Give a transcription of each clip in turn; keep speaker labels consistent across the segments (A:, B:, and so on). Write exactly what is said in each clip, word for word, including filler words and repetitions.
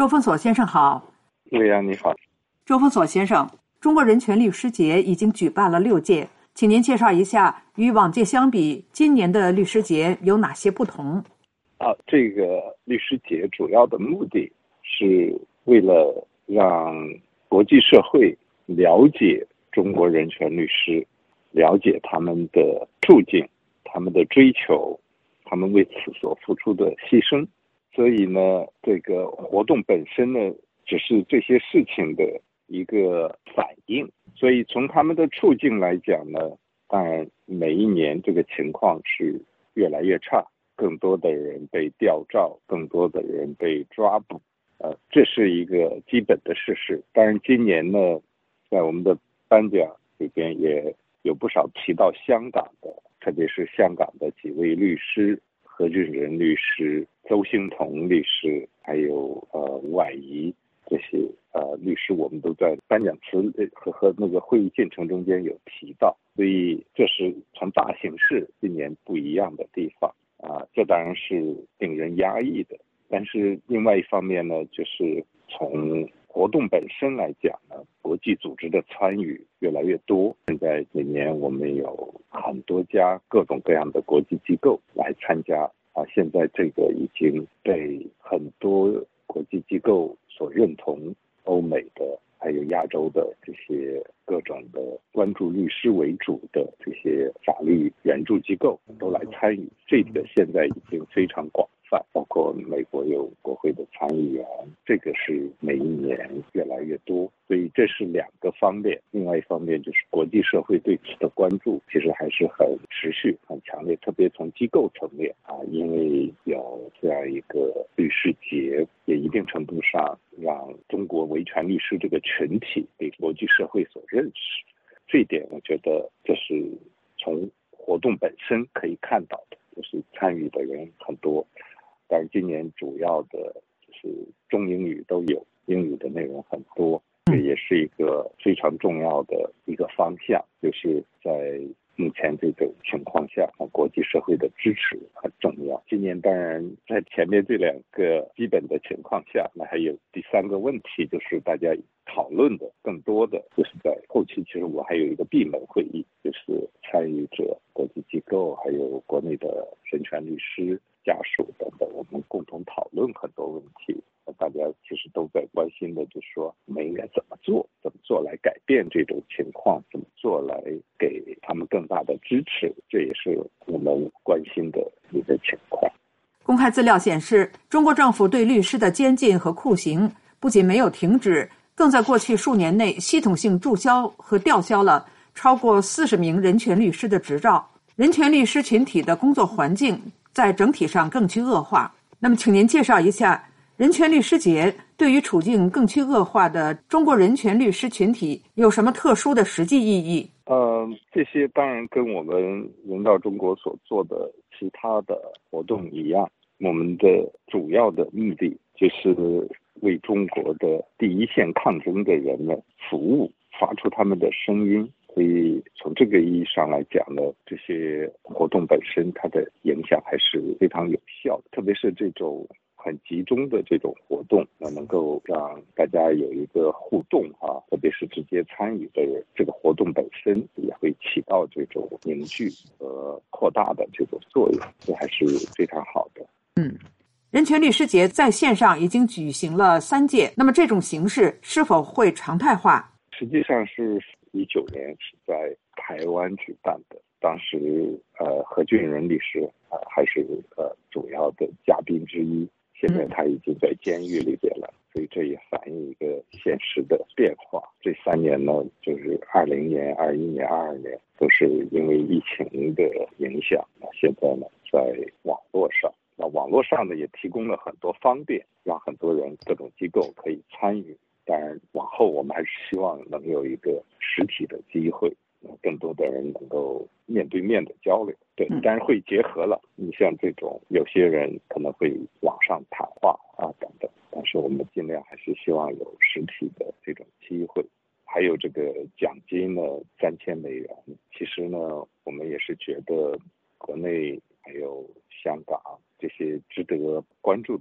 A: 周峰锁先生好。
B: 对呀，你好。
A: 周峰锁先生，中国人权律师节已经举办了六届，请您介绍一下与往届相比，今年的律师节有哪些不同？
B: 啊，这个律师节主要的目的是为了让国际社会了解中国人权律师，了解他们的处境、他们的追求、他们为此所付出的牺牲。所以呢，这个活动本身呢，只是这些事情的一个反应。所以从他们的处境来讲呢，当然每一年这个情况是越来越差，更多的人被调召，更多的人被抓捕，呃，这是一个基本的事实。当然今年呢，在我们的颁奖里边也有不少提到香港的，特别是香港的几位律师，何俊仁律师、周兴彤律师，还有呃吴霭仪这些呃律师，我们都在颁奖词和和那个会议进程中间有提到，所以这是从大形势今年不一样的地方啊，这当然是令人压抑的。但是另外一方面呢，就是从活动本身来讲呢，国际组织的参与越来越多。现在每年我们有很多家各种各样的国际机构来参加啊，现在这个已经被很多国际机构所认同，欧美的还有亚洲的这些各种的关注律师为主的这些法律援助机构都来参与，这个现在已经非常广泛，包括美国有国会的参议员，这个是每一年越来越多，所以这是两个方面。另外一方面就是国际社会对此的关注其实还是很持续、很强烈，特别从机构层面啊，因为有这样一个律师节，也一定程度上让中国维权律师这个群体被国际社会所认识。这一点我觉得这是从活动本身可以看到的，就是参与的人很多。但是今年主要的就是中英语都有，英语的内容很多，这也是一个非常重要的一个方向，就是在目前这种情况下，国际社会的支持很重要。今年当然在前面这两个基本的情况下，那还有第三个问题，就是大家讨论的更多的就是在后期，其实我还有一个闭门会议，就是参与者、国际机构还有国内的人权律师家属等等，我们共同讨论很多问题。大家其实都在关心的就是说我们应该怎么做，怎么做来改变这种情况，怎么做来给他们更大的支持，这也是我们关心的一个情况。
A: 公开资料显示，中国政府对律师的监禁和酷刑不仅没有停止，更在过去数年内系统性注销和吊销了超过四十名人权律师的执照。人权律师群体的工作环境在整体上更趋恶化。那么请您介绍一下人权律师节对于处境更趋恶化的中国人权律师群体有什么特殊的实际意义？
B: 呃，这些当然跟我们人道中国所做的其他的活动一样，我们的主要的目的就是为中国的第一线抗争的人们服务，发出他们的声音。所以从这个意义上来讲呢，这些活动本身它的影响还是非常有效的，特别是这种很集中的这种活动，能够让大家有一个互动啊，特别是直接参与的人，这个活动本身也会起到这种凝聚和扩大的这种作用，这还是非常好的。
A: 嗯，人权律师节在线上已经举行了三届，那么这种形式是否会常态化？
B: 实际上是一九年是在台湾举办的，当时呃何俊仁律师呃还是呃主要的嘉宾之一，现在他已经在监狱里边了，所以这也反映一个现实的变化。这三年呢，就是二零年、二一年、二二年，都是因为疫情的影响，那现在呢在网络上，那网络上呢也提供了很多方便，让很多人各种机构可以参与。当然往后我们还是希望能有一个实体的机会，更多的人能够面对面的交流。对，当然会结合了，你像这种有些人可能会网上谈话啊等等，但是我们尽量还是希望有实体的这种机会。还有这个奖金呢，三千美元。其实呢，我们也是觉得国内还有香港这些值得关注的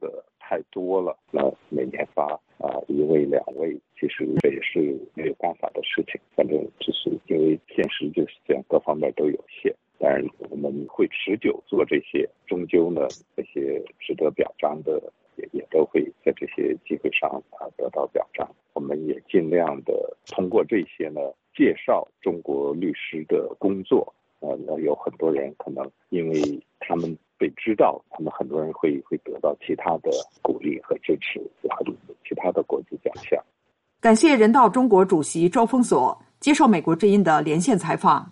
B: 太多了，那每年发啊、呃、一位两位，其实这也是没有办法的事情。反正就是因为现实就是这样，各方面都有限。当然我们会持久做这些，终究呢这些值得表彰的也也都会在这些机会上啊得到表彰。我们也尽量的通过这些呢介绍中国律师的工作。呃，那有很多人可能因为他们被知道，他们很多人会会得到其他的鼓励和支持，和其他的国际奖项。
A: 感谢人道中国主席周峰所接受美国之音的连线采访。